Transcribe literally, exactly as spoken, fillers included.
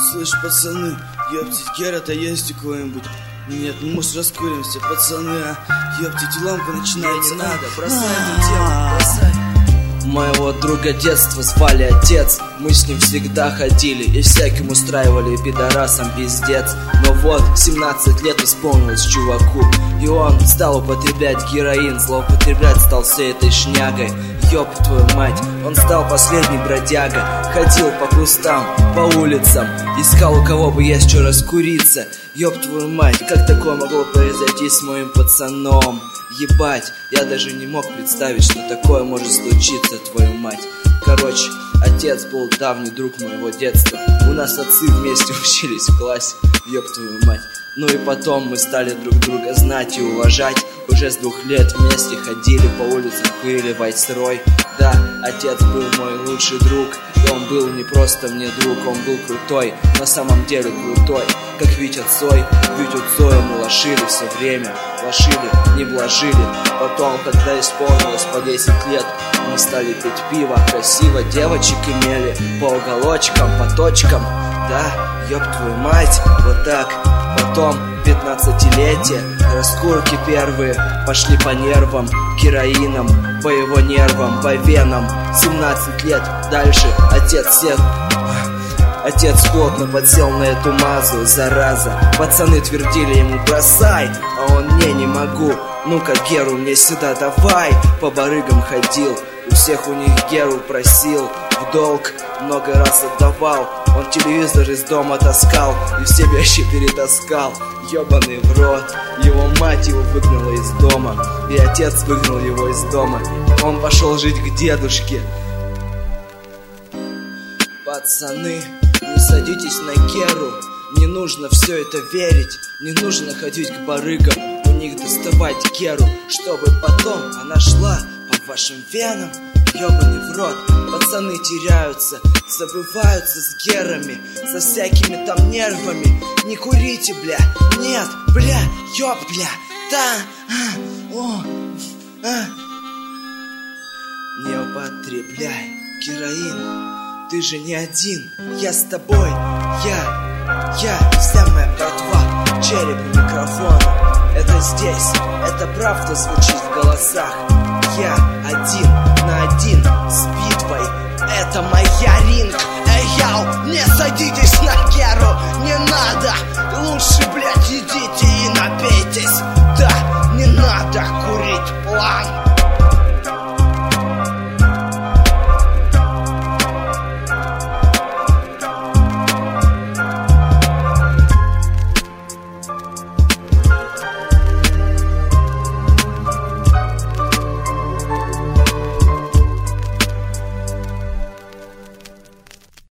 Слышь, пацаны, ёптить, Гера-то есть у кого-нибудь? Нет, ну может раскуримся, пацаны, а? Ёптить, лампа начинается. Не надо, бросай эту тему, бросай. Моего друга детства звали отец. Мы с ним всегда ходили и всяким устраивали пидорасам пиздец. Но вот семнадцать лет исполнилось чуваку, и он стал употреблять героин. Злоупотреблять стал всей этой шнягой. Ёб твою мать, он стал последний бродяга. Ходил по кустам, по улицам, искал, у кого бы есть что раскуриться. Ёб твою мать, как такое могло произойти с моим пацаном? Ебать, я даже не мог представить, что такое может случиться, твою мать. Короче, отец был давний друг моего детства. У нас отцы вместе учились в классе, ёб твою мать. Ну и потом мы стали друг друга знать и уважать. Уже с двух лет вместе ходили по улицам, курили вайсрой. Да, отец был мой лучший друг, и он был не просто мне друг, он был крутой, на самом деле крутой. Как Витя Цой, Витю Цоя мы лошили все время. Лошили, не вложили. Потом, когда исполнилось по десять лет, мы стали пить пиво, красиво девочек имели по уголочкам, по точкам. Да, ёб твою мать, вот так. Потом пятнадцатилетие, раскурки первые пошли по нервам, героином, по его нервам, по венам. Семнадцать лет дальше отец всех. Отец плотно подсел на эту мазу, зараза. Пацаны твердили ему бросай, а он не, не могу. Ну-ка, Геру, мне сюда давай. По барыгам ходил, у всех у них Геру просил. В долг много раз отдавал. Он телевизор из дома таскал и все вещи перетаскал. Ёбаный в рот. Его мать его выгнала из дома, и отец выгнал его из дома. Он пошел жить к дедушке. Пацаны, не садитесь на Геру. Не нужно все это верить, не нужно ходить к барыгам, у них доставать Геру, чтобы потом она шла по вашим венам. Ёбаный в рот, пацаны теряются, забываются с Герами, со всякими там нервами. Не курите, бля, нет, бля, ёб, бля, да, а, о, а. Не употребляй героин. Ты же не один, я с тобой, я, я и вся моя братва, череп и микрофон. Это здесь, это правда звучит в голосах. Я один на один с битвой, это моя ринг. Эй, яу, не садитесь на Геру, не надо, лучше, блядь, идите